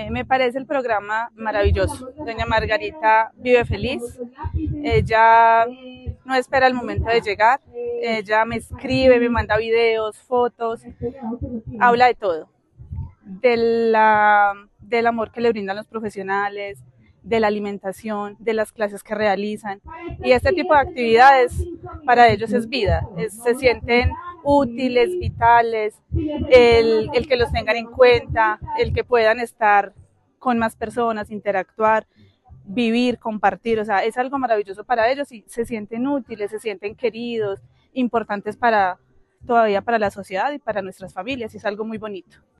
Me parece el programa maravilloso. Doña Margarita vive feliz. Ella no espera el momento de llegar. Ella me escribe, me manda videos, fotos, habla de todo. Del amor que le brindan los profesionales, de la alimentación, de las clases que realizan. Y este tipo de actividades para ellos es vida. Se sienten útiles, vitales, el que los tengan en cuenta, el que puedan estar con más personas, interactuar, vivir, compartir, o sea, es algo maravilloso para ellos y se sienten útiles, se sienten queridos, importantes todavía para la sociedad y para nuestras familias, y es algo muy bonito.